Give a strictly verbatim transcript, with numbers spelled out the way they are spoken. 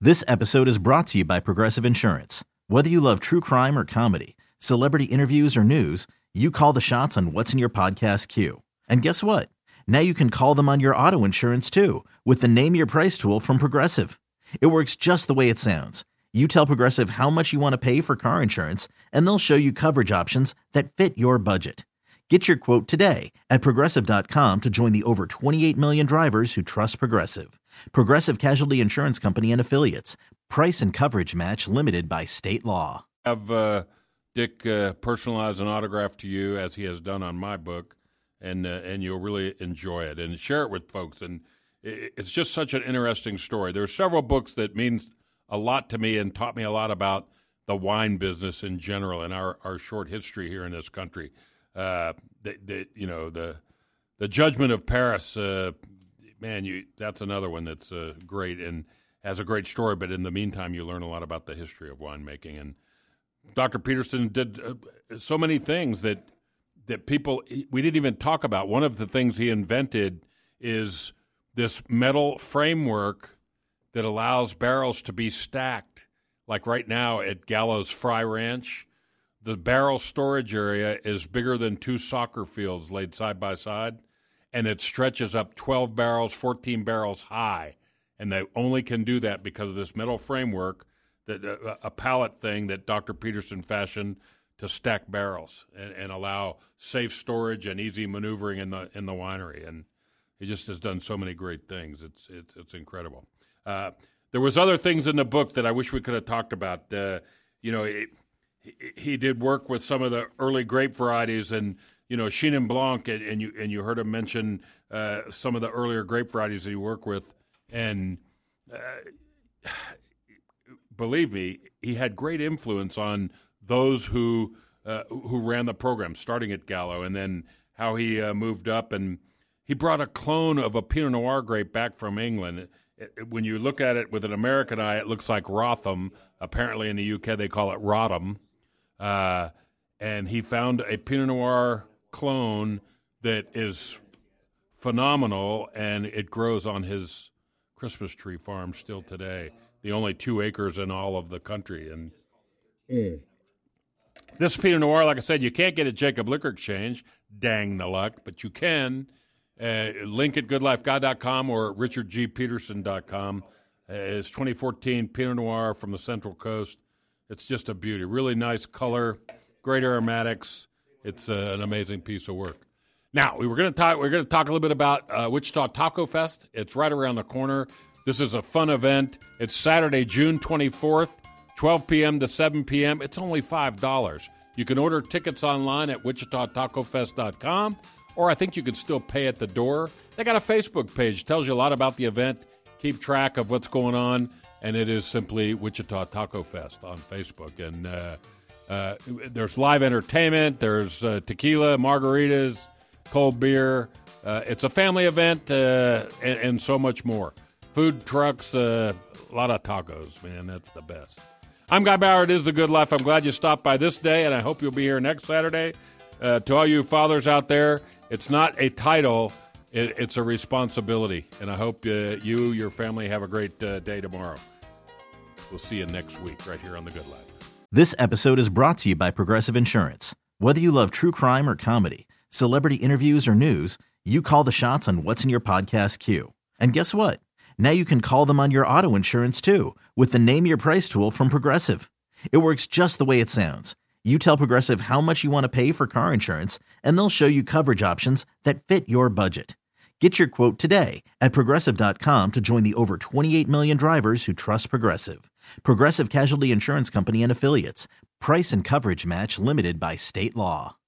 This episode is brought to you by Progressive Insurance. Whether you love true crime or comedy, celebrity interviews or news, you call the shots on what's in your podcast queue. And guess what? Now you can call them on your auto insurance too with the Name Your Price tool from Progressive. It works just the way it sounds. You tell Progressive how much you want to pay for car insurance, and they'll show you coverage options that fit your budget. Get your quote today at Progressive dot com to join the over twenty-eight million drivers who trust Progressive. Progressive Casualty Insurance Company and Affiliates. Price and coverage match limited by state law. Have uh, Dick uh, personalize an autograph to you, as he has done on my book, and uh, and you'll really enjoy it. And share it with folks. And it, it's just such an interesting story. There are several books that mean a lot to me and taught me a lot about the wine business in general and our, our short history here in this country. Uh, the, the, you know, the the Judgment of Paris, uh, man, you that's another one that's uh, great and has a great story. But in the meantime, you learn a lot about the history of winemaking. And Doctor Peterson did uh, so many things that that people we didn't even talk about. One of the things he invented is this metal framework that allows barrels to be stacked. Like right now at Gallows Fry Ranch, the barrel storage area is bigger than two soccer fields laid side by side, and it stretches up twelve barrels, fourteen barrels high. And they only can do that because of this metal framework, that uh, a pallet thing that Doctor Peterson fashioned to stack barrels and, and allow safe storage and easy maneuvering in the in the winery. And he just has done so many great things. It's it's, it's incredible. Uh, there was other things in the book that I wish we could have talked about. Uh, you know. It, He did work with some of the early grape varieties, and you know Chenin Blanc, and, and you and you heard him mention uh, some of the earlier grape varieties that he worked with, and uh, believe me, he had great influence on those who uh, who ran the program, starting at Gallo, and then how he uh, moved up, and he brought a clone of a Pinot Noir grape back from England. It, it, when you look at it with an American eye, it looks like Rotham. Apparently, in the U K, they call it Rodham. Uh, and he found a Pinot Noir clone that is phenomenal, and it grows on his Christmas tree farm still today. The only two acres in all of the country. And mm. this Pinot Noir, like I said, you can't get at Jacob Liquor Exchange. Dang the luck, but you can. Uh, link at good life guy dot com or richard g peterson dot com. Uh, it's twenty fourteen Pinot Noir from the Central Coast. It's just a beauty. Really nice color, great aromatics. It's uh, an amazing piece of work. Now, we were going to talk. We're going to talk a little bit about uh, Wichita Taco Fest. It's right around the corner. This is a fun event. It's Saturday, June twenty-fourth, twelve p.m. to seven p.m. It's only five dollars. You can order tickets online at wichita taco fest dot com, or I think you can still pay at the door. They got a Facebook page. Tells you a lot about the event. Keep track of what's going on. And it is simply Wichita Taco Fest on Facebook. And uh, uh, there's live entertainment. There's uh, tequila, margaritas, cold beer. Uh, it's a family event uh, and, and so much more. Food trucks, uh, a lot of tacos, man. That's the best. I'm Guy Bauer. It is The Good Life. I'm glad you stopped by this day, and I hope you'll be here next Saturday. Uh, to all you fathers out there, it's not a title. It, it's a responsibility. And I hope uh, you, your family, have a great uh, day tomorrow. We'll see you next week right here on The Good Life. This episode is brought to you by Progressive Insurance. Whether you love true crime or comedy, celebrity interviews or news, you call the shots on what's in your podcast queue. And guess what? Now you can call them on your auto insurance too with the Name Your Price tool from Progressive. It works just the way it sounds. You tell Progressive how much you want to pay for car insurance, and they'll show you coverage options that fit your budget. Get your quote today at Progressive dot com to join the over twenty-eight million drivers who trust Progressive. Progressive Casualty Insurance Company and Affiliates. Price and coverage match limited by state law.